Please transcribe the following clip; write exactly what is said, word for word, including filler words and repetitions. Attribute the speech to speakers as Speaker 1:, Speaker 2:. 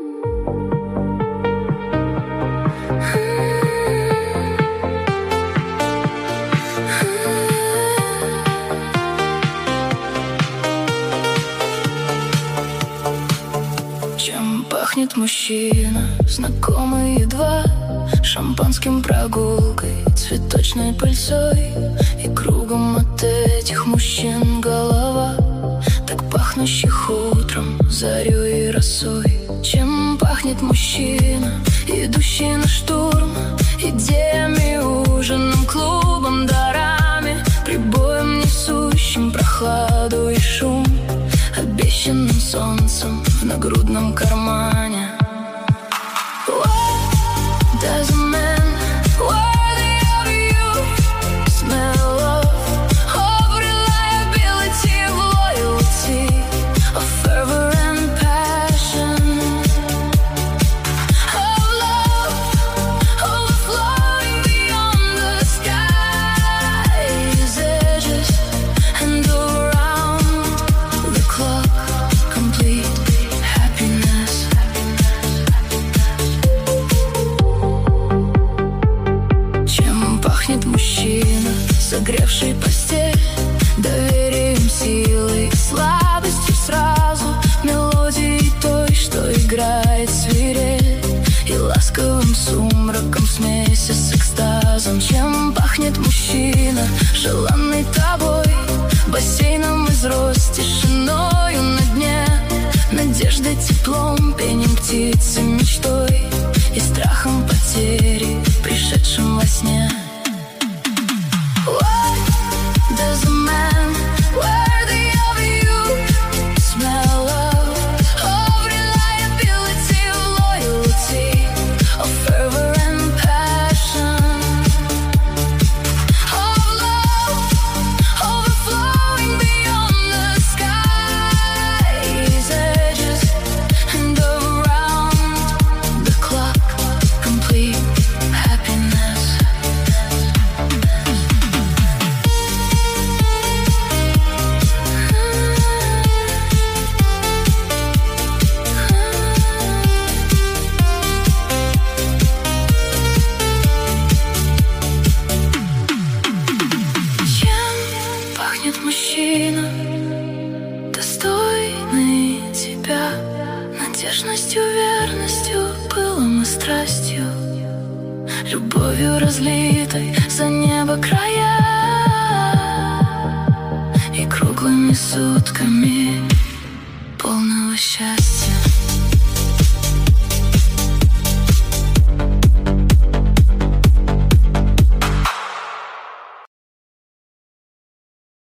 Speaker 1: Чем пахнет мужчина, знакомый едва, шампанским, прогулкой, цветочной пыльцой. И кругом от этих мужчин голова, так пахнущих утром, зарю и росой. Чем пахнет мужчина, идущий на штурм, идеями, ужином, клубом, дарами, прибоем, несущим прохладу и шум, обещанным солнцем в нагрудном кармане. What does a man worthy of you smell of? Of reliability, of loyalty, of fervor and passion, of love overflowing beyond the sky's edges and around the clock, complete happiness. Чем пахнет мужчина, согревший постель, доверием, силой, слабостью сразу, мелодией той, что играет свирель, и ласковым сумраком смеси с экстазом. Чем пахнет мужчина, желанный тобой, бассейном из роз, тишиною на дне, надеждой, теплом, пением птицы, мечтой и страхом потери, пришедшим во сне. What does a man worthy of you smell of? Of reliability, of loyalty, of fervor and passion, of love overflowing beyond the sky's edges and around the clock, complete happiness. Чем пахнет мужчина, достойный тебя, надежностью, верностью, пылом и страстью, любовью, разлитой за небо края, и круглыми сутками